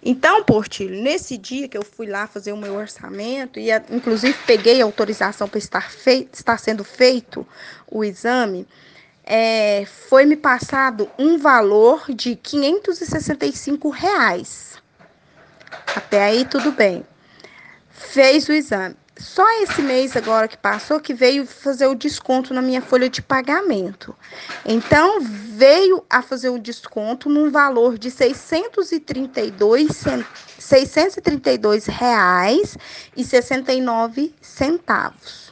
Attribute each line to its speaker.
Speaker 1: Então, Portilho, nesse dia que eu fui lá fazer o meu orçamento, e inclusive peguei a autorização para estar sendo feito o exame, foi me passado um valor de R$ 565. Até aí tudo bem. Fez o exame. Só esse mês agora que passou que veio fazer o desconto na minha folha de pagamento. Então, veio a fazer o desconto num valor de R$ 632,69.